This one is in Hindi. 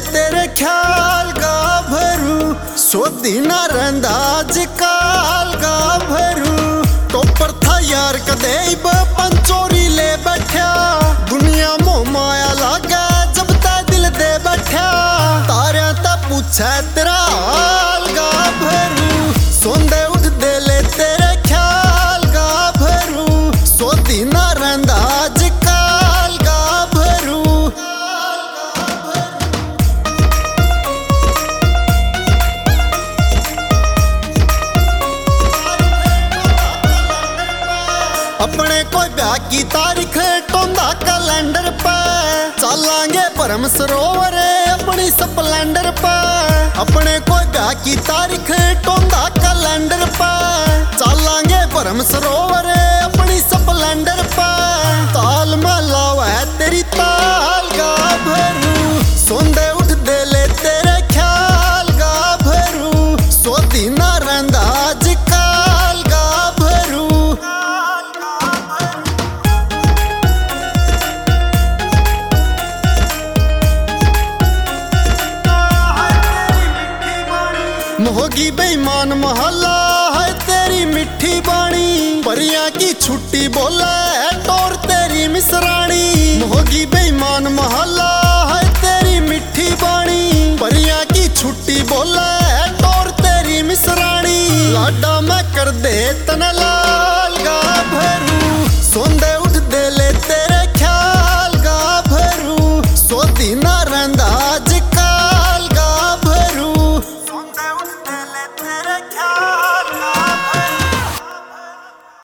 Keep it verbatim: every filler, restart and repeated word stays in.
तेरे ख्याल का भरू, सोधी ना रंदा आजकल का भरू। टोपर था यार कदे पंचोरी ले बैठा, दुनिया मोह माया लागे जब ता दिल दे बैठा। तारे ता पूछे तेरा हाल का भरू, सोंदे उठ दे ले तेरे ख्याल का भरू, सोधी ना रंदा आजकल का भरू। अपने कोई ब्याह की तारीख टोंदा कैलेंडर पे, चलांगे परम सरोवर अपनी स्प्लेंडर पे। अपने कोई ब्याह की तारीख टोंदा कैलेंडर पे, चलांगे परम सरोवर अपनी स्प्लेंडर पे। ताल में लावा है तेरी ताल का भरू, सोंदे उठ दे ले तेरे ख्याल का भरू, सोधी ना रंदा आजकल का भरू। मोहगी बेईमान महला है तेरी मिठी बाणी, परियां की छुट्टी बोले है टोर तेरी मिसरानी। मोहगी बेईमान महला है तेरी मिठी बाणी, परियां की छुट्टी बोले है टोर तेरी मिसरानी। लाडा मैं कर दे तनला